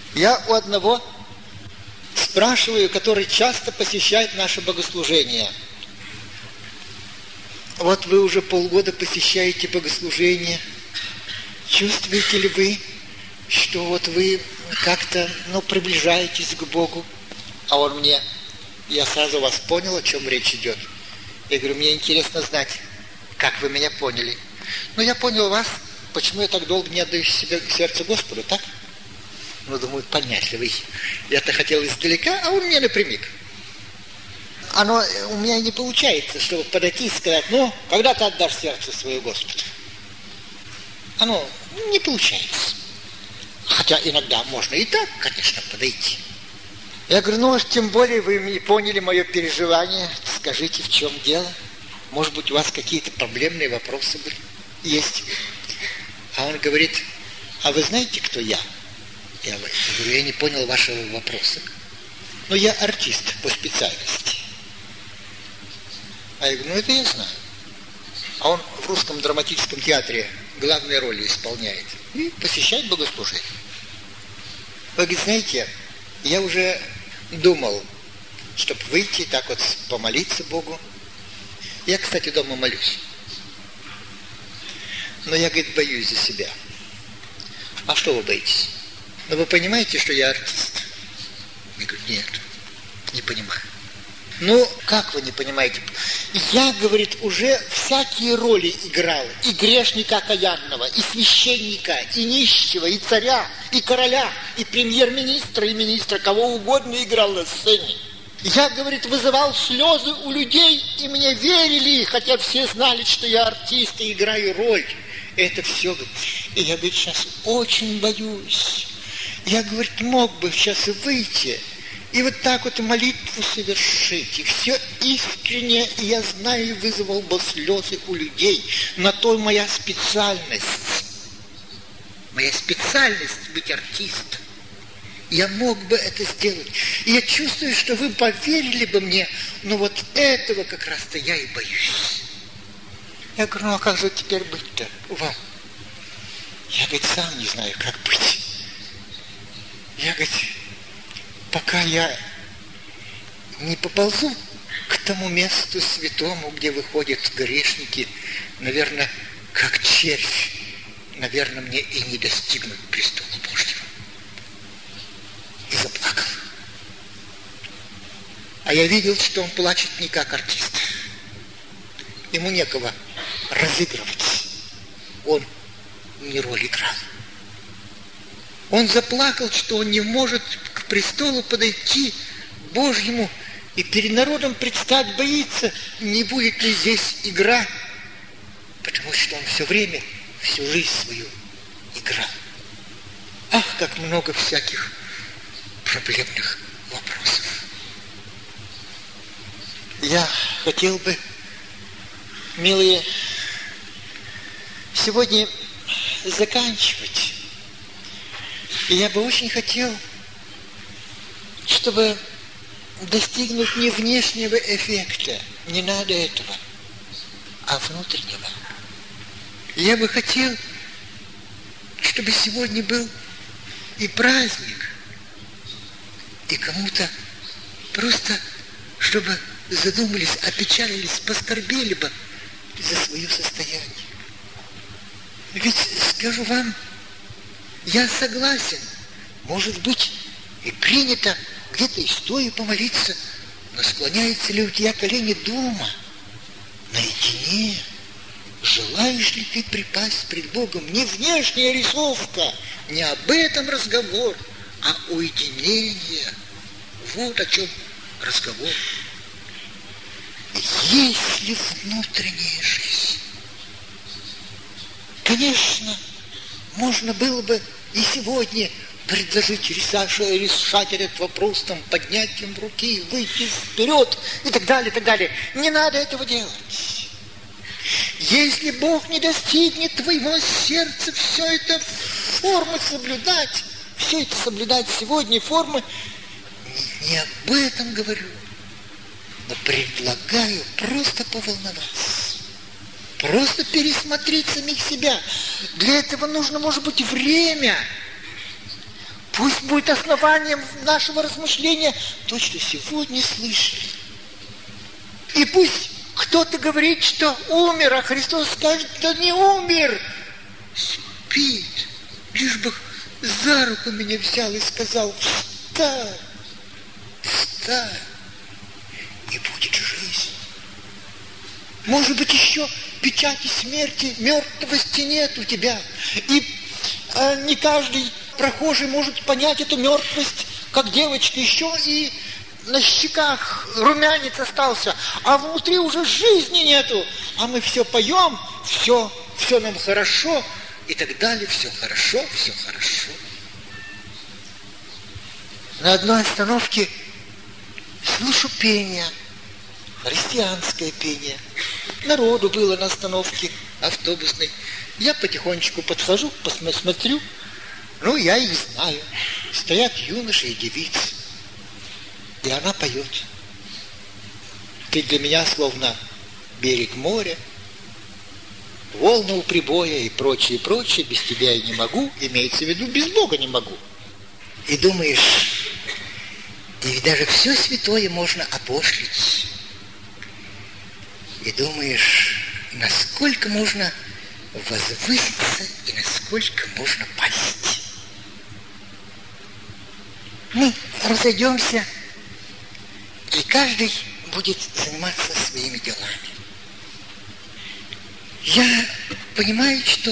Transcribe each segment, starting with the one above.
Я у одного спрашиваю, который часто посещает наше богослужение. Вот вы уже полгода посещаете богослужение. Чувствуете ли вы, что вот вы как-то, приближаетесь к Богу? А он мне: я сразу вас понял, о чем речь идет. Я говорю: мне интересно знать, как вы меня поняли. Я понял вас, почему я так долго не отдаю себя сердцу Господу, так? Думаю, понятливый. Я-то хотел издалека, а он мне напрямик. Оно у меня не получается, чтобы подойти и сказать: когда ты отдашь сердце свое Господу? Оно не получается. Хотя иногда можно и так, конечно, подойти. Я говорю: тем более вы не поняли мое переживание. Скажите, в чем дело? Может быть, у вас какие-то проблемные вопросы были? Есть. А он говорит: а вы знаете, кто я? Я говорю: я не понял вашего вопроса. Я артист по специальности. А я говорю: это я знаю. А он в Русском драматическом театре главные роли исполняет и посещает богослужение. Вы говорите: знаете, я уже думал, чтобы выйти так вот помолиться Богу. Я, кстати, дома молюсь. Но я, говорит, боюсь за себя. А что вы боитесь? Вы понимаете, что я артист? Я говорю: нет, не понимаю. Как вы не понимаете? Я, говорит, уже всякие роли играл. И грешника окаянного, и священника, и нищего, и царя, и короля, и премьер-министра, и министра, кого угодно играл на сцене. Я, говорит, вызывал слезы у людей, и мне верили, хотя все знали, что я артист и играю роль. Это все, говорит. И я, говорит, сейчас очень боюсь. Я, говорит, мог бы сейчас и выйти, и вот так вот молитву совершить, и все искренне, и я знаю, вызвал бы слезы у людей. На то моя специальность. Моя специальность быть артистом. Я мог бы это сделать. И я чувствую, что вы поверили бы мне, но вот этого как раз-то я и боюсь. Я говорю: а как же теперь быть-то вам? Я, говорит, сам не знаю, как быть. Я, говорит, пока я не поползу к тому месту святому, где выходят грешники, наверное, как червь, наверное, мне и не достигнуть престола Божьего. И заплакал. А я видел, что он плачет не как артист. Ему некого разыгрывать. Он не роль играл. Он заплакал, что он не может к престолу подойти Божьему и перед народом предстать боится, не будет ли здесь игра, потому что он все время, всю жизнь свою играл. Ах, как много всяких проблемных вопросов. Я хотел бы, милые, сегодня заканчивать. И я бы очень хотел, чтобы достигнуть не внешнего эффекта, не надо этого, а внутреннего. Я бы хотел, чтобы сегодня был и праздник, и кому-то просто, чтобы задумались, опечалились, поскорбели бы за свое состояние. Ведь, скажу вам, я согласен, может быть, и принято где-то и стоя помолиться, но склоняется ли у тебя колени дома, наедине? Желаешь ли ты припасть пред Богом? Не внешняя рисовка, не об этом разговор, а уединение. Вот о чем разговор. Есть ли внутренняя жизнь? Конечно, можно было бы и сегодня предложить решать этот вопрос там, поднятием руки, выйти вперед и так далее, и так далее. Не надо этого делать. Если Бог не достигнет твоего сердца, все это формы соблюдать, все это соблюдать сегодня формы, не об этом говорю, но предлагаю просто поволноваться, просто пересмотреть самих себя. Для этого нужно, может быть, время. Пусть будет основанием нашего размышления то, что сегодня слышали. И пусть кто-то говорит, что умер, а Христос скажет, что не умер. Спит. Лишь бы за руку меня взял и сказал: встань, встань, и будет жизнь. Может быть, еще печати смерти, мертвости нет у тебя. И не каждый прохожий может понять эту мертвость, как девочка, еще и на щеках румянец остался, а внутри уже жизни нету. А мы все поем, все нам хорошо, и так далее, все хорошо, все хорошо. На одной остановке слышу пение, христианское пение. Народу было на остановке автобусной. Я потихонечку подхожу, посмотрю. Ну, я их знаю. Стоят юноши и девицы. И она поет. Ты для меня словно берег моря, волны у прибоя и прочее, прочее. Без тебя я не могу. Имеется в виду, без Бога не могу. И думаешь, и ведь даже все святое можно опошлить. И думаешь, насколько можно возвыситься и насколько можно пасть. Мы разойдемся, и каждый будет заниматься своими делами. Я понимаю, что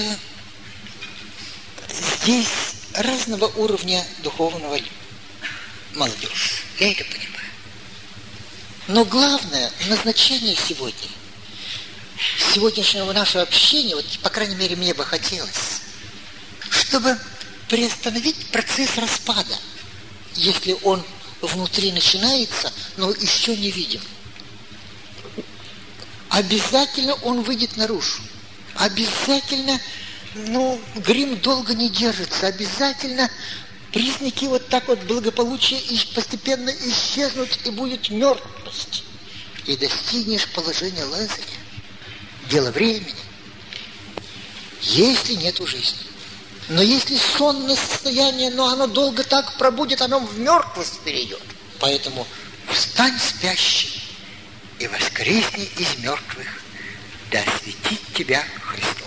здесь разного уровня духовного молодежь. Я это понимаю. Но главное назначение сегодняшнего нашего общения, вот, по крайней мере, мне бы хотелось, чтобы приостановить процесс распада, если он внутри начинается, но еще не видим. Обязательно он выйдет наружу. Обязательно, грим долго не держится. Обязательно признаки вот так вот благополучия постепенно исчезнут, и будет мертвость. И достигнешь положения Лазаря. Дело времени. Если нету жизни. Но если сонное состояние, но оно долго так пробудет, оно в мертвость перейдет. Поэтому встань, спящий, и воскресни из мертвых, да осветит тебя Христос.